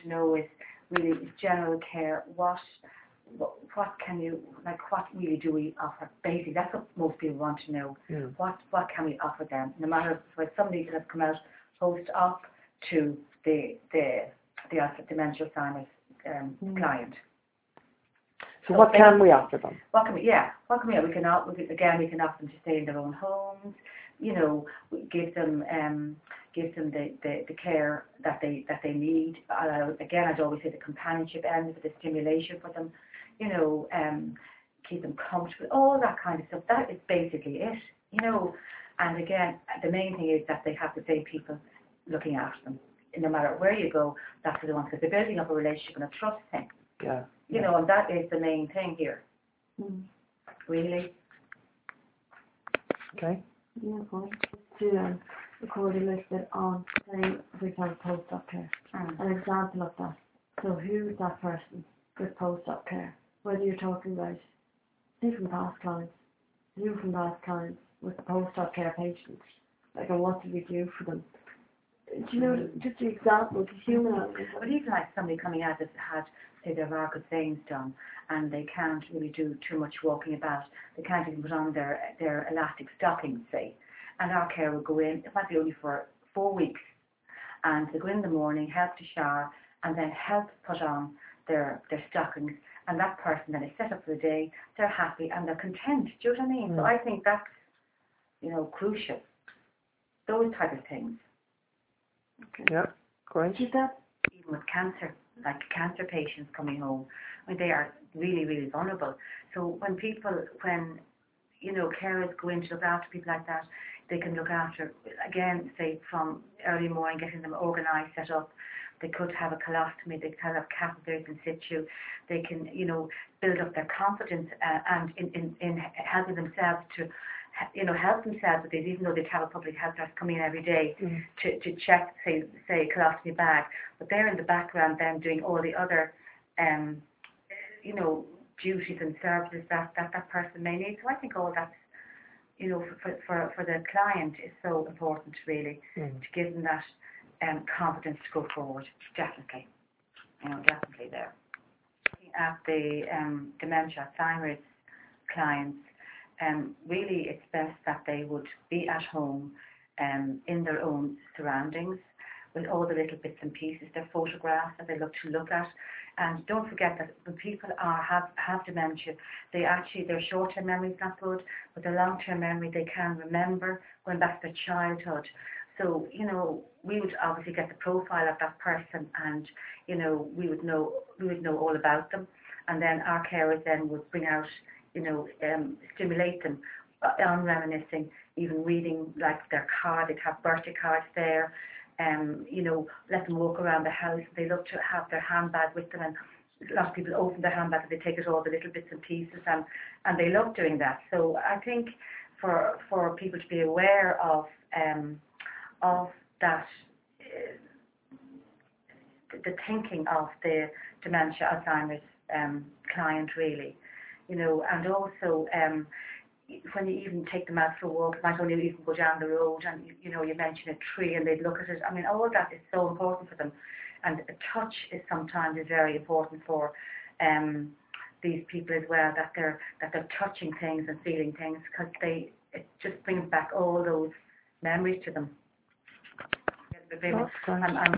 to know is really general care. What can you, like, what really do we offer? Basically, that's what most people want to know. What can we offer them? No matter for somebody that has come out post-op to the dementia Alzheimer's client. So what can we offer them? What can we offer? We can offer them to stay in their own homes. You know, give them the care that they need. Again, I'd always say the companionship end, the stimulation for them. You know, keep them comfortable. All that kind of stuff. That is basically it. You know, and again, the main thing is that they have the same people looking after them. No matter where you go, that's what they want, because they're building up a relationship and a trust thing. Yeah. You know, and that is the main thing here. Really. Okay. Yeah, going to record a little bit on, say, for example, post-op care. An example of that. So who's that person with post-op care? Whether you're talking about you from past clients with the post-op care patients, like, and what do we do for them? Do you know, just the example, the human element. But even like somebody coming out that's had, say, their varicose veins done, and they can't really do too much walking about, they can't even put on their elastic stockings, say, and our care will go in, it might be only for 4 weeks, and they go in the morning, help to shower, and then help put on their stockings, and that person then is set up for the day, they're happy and they're content. Do you know what I mean? So I think that's, you know, crucial. Those type of things. Okay. Yeah, great. Even with cancer, like cancer patients coming home, I mean, they are really, really vulnerable. So when you know, carers go in to look after people like that, they can look after, again, say from early morning, getting them organised, set up. They could have a colostomy, they could have catheters in situ. They can, you know, build up their confidence and in helping themselves to, you know, help themselves with this, even though they have a public health nurse coming in every day to check, say a colostomy bag. But they're in the background then doing all the other, you know, duties and services that person may need. So I think all that's, you know, for the client is so important, really, to give them that confidence to go forward. Definitely, you know, definitely there. At the dementia Alzheimer's clients, really it's best that they would be at home in their own surroundings with all the little bits and pieces, their photographs that they look at. And don't forget that when people have dementia, their short-term memory is not good, but their long-term memory, they can remember going back to their childhood. So, you know, we would obviously get the profile of that person, and, you know, we would know all about them, and then our carers then would bring out, you know, stimulate them on reminiscing, even reading like their card. They'd have birthday cards there, you know, let them walk around the house. They love to have their handbag with them, and a lot of people open their handbag and they take it all the little bits and pieces, and they love doing that. So I think for people to be aware of that, the thinking of the dementia Alzheimer's client, really, you know, and also when you even take them out for a walk, might only even go down the road, and you know, you mention a tree and they'd look at it. I mean, all that is so important for them, and a touch is sometimes very important for these people as well, that they're touching things and feeling things, because it just brings back all those memories to them. I'm